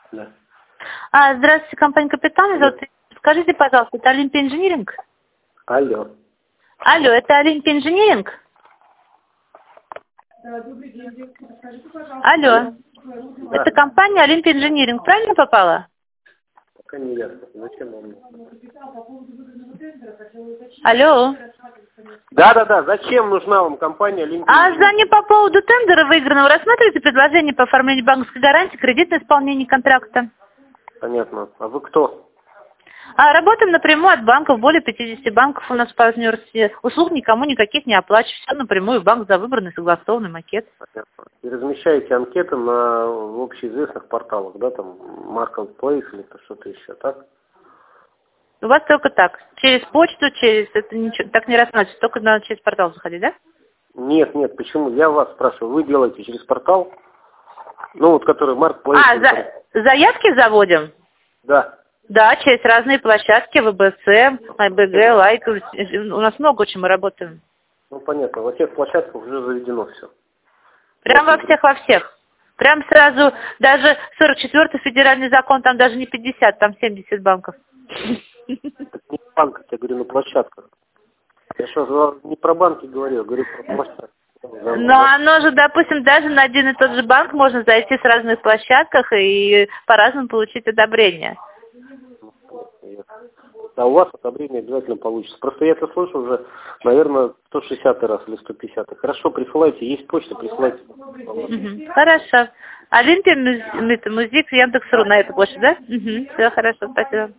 Да. Здравствуйте, компания «Капитан». Скажите, пожалуйста, это Олимпия Инжиниринг? Алло. Алло, это Олимпия Инжиниринг? Алло. Да. Это компания Олимпия Инжиниринг, правильно попала? Пока не ясно. Зачем вам? Алло. Да. Зачем нужна вам компания Олимпия? Звоню по поводу тендера выигранного. Рассматриваете предложение по оформлению банковской гарантии, кредитное исполнение контракта? Понятно. А вы кто? Работаем напрямую от банков, более 50 банков у нас в партнерстве. Услуг никому никаких не оплачиваю, все напрямую в банк за выбранный согласованный макет. Понятно. И размещаете анкеты на общеизвестных порталах, да, там, Marketplace или что-то еще, так? У вас только так. Через почту, это ничего, так не рассматривается, только надо через портал заходить, да? Нет, почему? Я вас спрашиваю, вы делаете через портал? Ну, вот который Marketplace. Заявки заводим? Да. Да, через разные площадки, ВБС, АйБГ, Лайк. У нас много очень мы работаем. Ну, понятно. Во всех площадках уже заведено все. Прям во всех. Прям сразу, даже 44-й федеральный закон, там даже не 50, там 70 банков. Это не банк, я говорю, на площадках. Я что, не про банки говорю, я говорю про площадки. Но оно же, допустим, даже на один и тот же банк можно зайти с разных площадках и по-разному получить одобрение. А у вас одобрение обязательно получится. Просто я это слышу уже, наверное, 160 раз или 150. Хорошо, присылайте, есть почта, присылайте. Хорошо. Олимпия, Музик, Яндекс.ру на эту почту, да? Все хорошо, спасибо.